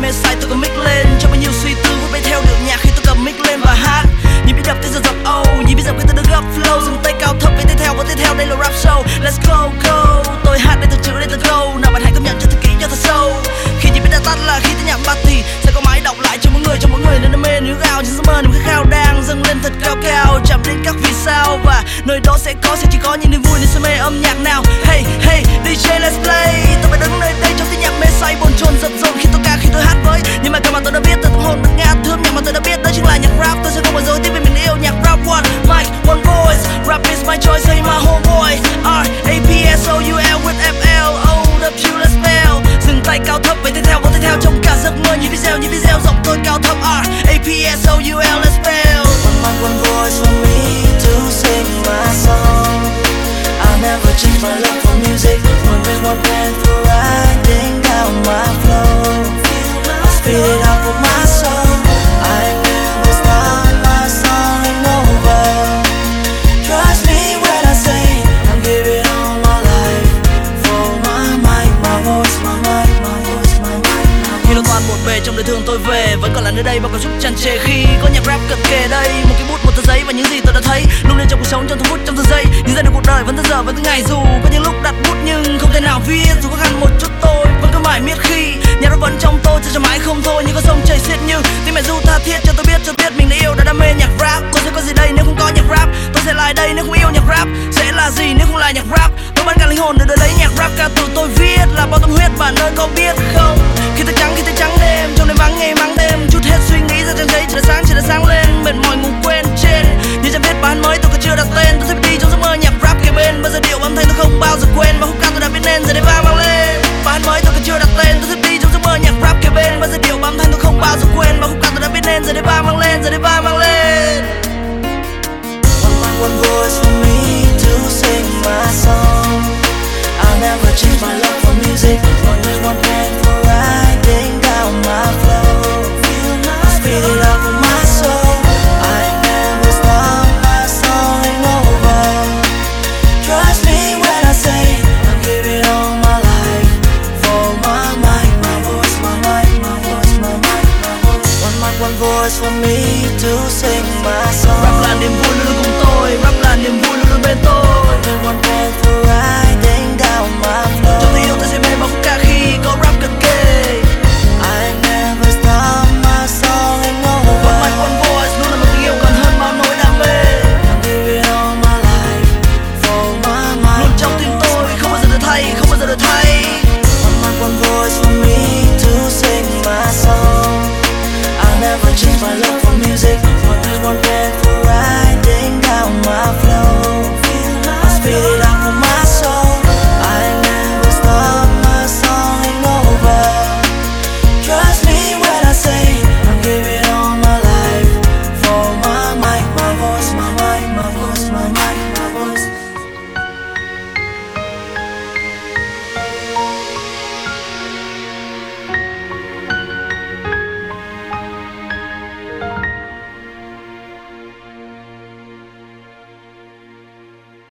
mê say tôi cầm mic lên cho bao nhiêu suy tư vui bay theo điệu nhạc khi tôi cầm mic lên và hát. Nhìn biết đập tới giờ dập nhìn biết dập khi tôi được gấp flow, dừng tay cao thấp với tay theo đây là rap show. Let's go go, tôi hát đây từ chữ đây từ câu, nào bạn hãy công nhận cho thật kỹ cho thật sâu. Khi nhìn biết đã tắt là khi tôi nhạc bắt thì sẽ có máy đọc lại cho mỗi người nên đam mê níu gào trên giấc mơ niềm khát khao đang dâng lên thật cao cao chạm đến các vì sao, và nơi đó sẽ chỉ có những niềm vui nên say mê âm nhạc nào. Hey hey DJ let's play, tôi phải đứng nơi đây trong tiếng nhạc mê say bồn chồn giật dồn khi tôi ca khi tôi hát với nhưng mà cả mà tôi đã biết từ tâm hồn bất ngát thương nhạc mà tôi đã biết đó chính là nhạc rap. Tôi sẽ không bao giờ tiếp vì mình yêu nhạc rap. One mic one voice, rap is my choice, say my homeboy. R A P S O U L with F L O W let's spell. Dừng tay cao thấp với tay theo trong cả giấc mơ như video giọng tôi cao thấp. R A P S O U L let's spell. One mic one voice for me to sing my song. I'll never change my love for music. One voice one pen for writing down my flow. I'll spit it out with my soul. I never start my song ain't over. Trust me when I say I'm giving all my life for my mic, my voice, my mic, my voice, my mic, my voice. Khi lo toan một bề trong đời thương tôi về vẫn còn là nơi đây bao cảm xúc tràn trề khi có nhạc rap cận kề đây. Một cái bút một tờ giấy và những gì tôi đã thấy luôn lên trong cuộc sống trong thu hút trong từng giây. Nhìn ra được cuộc đời vẫn tới giờ vẫn tới ngày dù có những lúc đặt bút nhưng không thể nào viết dù khó khăn một chút tôi vẫn cứ mãi miết khi nhạc rap vẫn trong tôi cho mãi không thôi như có sông chảy xiết như tiếng mẹ ru tha thiết cho tôi biết mình đã yêu đã đam mê nhạc rap. Tôi sẽ có gì đây nếu không có nhạc rap, tôi sẽ lại đây nếu không yêu nhạc rap, sẽ là gì nếu không là nhạc rap. Tôi bán cả linh hồn để đời lấy nhạc rap ca từ tôi viết là bao tâm huyết bạn ơi có biết không. Khi tôi trắng đêm trong đêm vắng nghe mắng đêm chút hết suy nghĩ